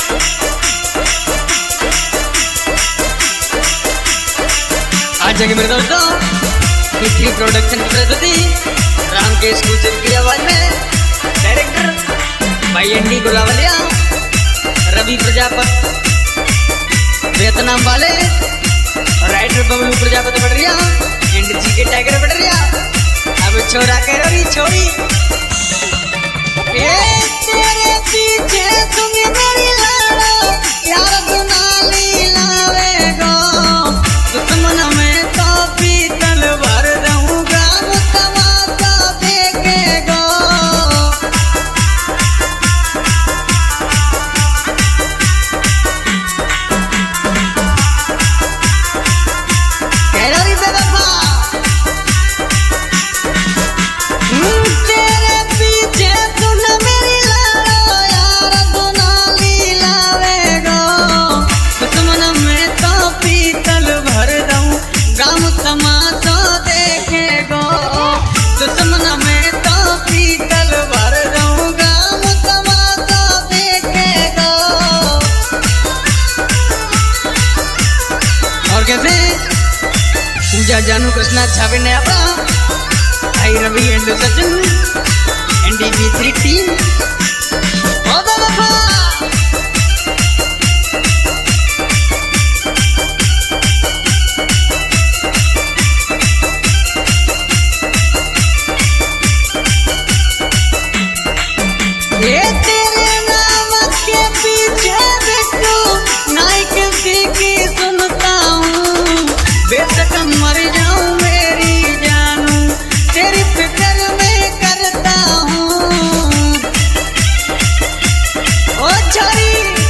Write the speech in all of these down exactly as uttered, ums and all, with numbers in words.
आज जगह मेरे दोस्तों मित्री प्रोडक्शन की प्रस्तुति रामकेश गुर्जर की आवाज में डायरेक्टर भाई एंडी गुलावलिया, रवि प्रजापति वियतनाम वाले, राइटर बबलू प्रजापति बढ़िया, एंड जी के टाइगर बढ़िया। अब छोरा के रवि छोरी ए तेरे पीछे तुम मेरी लाड़ो यार दुनाली लावेगो, दुश्मन में तो पीतल भर दूंगा तमाशा देखेगो। कैलोरी बेवफा तेरे पीछे तुम मेरी लाड़ो यार दुनाली लावेगो, दुश्मन में तो पीतल भर दूं गाम तमाशा देखेगो, दुश्मन में तो पीतल भर दूं गाम तमाशा देखेगो। और कैसे पूजा जानू कृष्णा छावे ने अपना आई Ravi and Sachin NDB three team ओ बाबा ये तेरे नाम के पीछे बिट्टू नाई किसी की सुनता हूँ, बेशक मर जाऊं मेरी जानू तेरी फिक्र में करता हूँ। ओ छोरी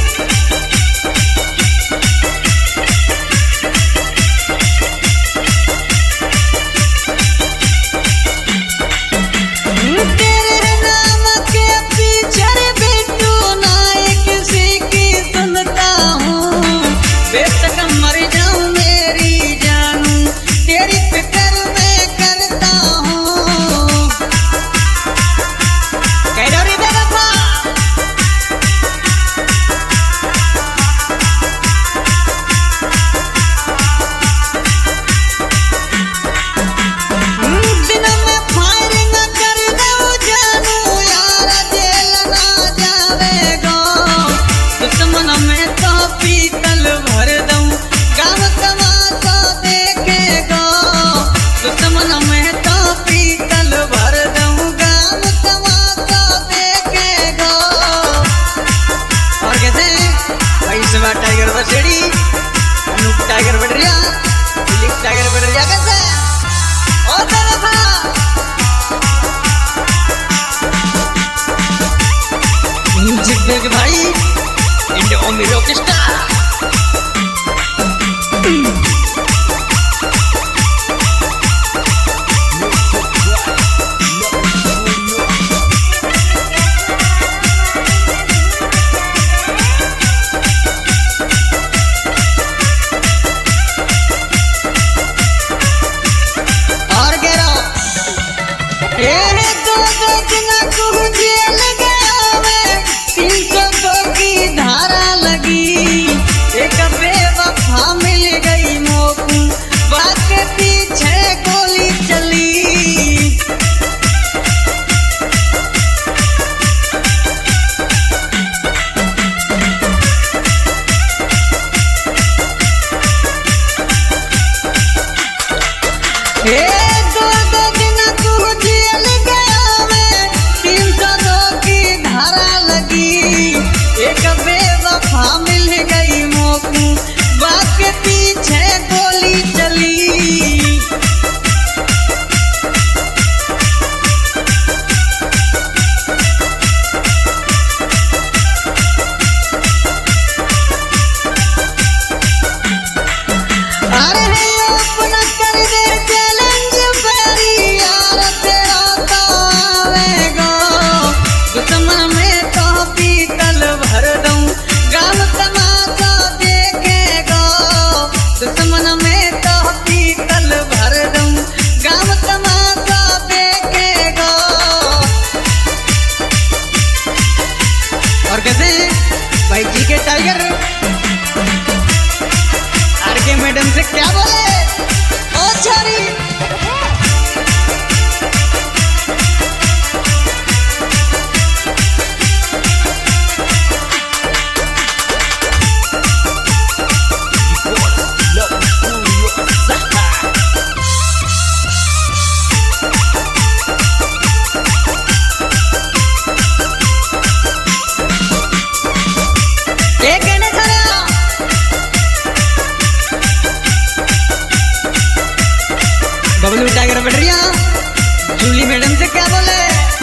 तेरे नाम के पीछे बिट्टू नाई किसी की सुनता हूँ, बेशक मर जाऊं मेरी जानू तेरी फिक्र में करता हूँ। कैलोरी बेवफा दिन में फायरिंग कर दो जानू यार जेल ना जावेगो, दुश्मन में तो पीतल भर दूं गाम तमाशा देखेगो, दुश्मन में तो पीतल भर दूं गाम तमाशा देखेगो। और कैसे भाई सवा टाइगर बसेड़ी अनूप टाइगर बढ़िया, दिलीप टाइगर बढ़िया कैसे ओ बेवफा म्यूजिक बैग भाई एंड ओमी रॉक स्टार। और गिरो ए दो दो दिन को जेल गया मैं, तीन सौ दो की धारा लगी, एक बेवफा मिल गई। भाई जी के टाइगर आर के मैडम से क्या बोले ओ छारी बबलू टाइगर बढ़िया जूली मैडम से क्या बोले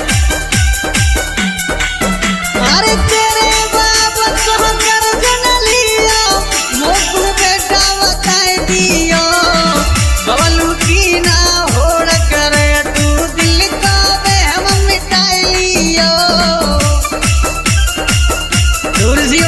अरे तेरे बाप को कर्ज न लियो मोकू बेटा बताए दियो बबलू की ना होड़ कर तू दिल का बहम मिटाई लियो दूर सी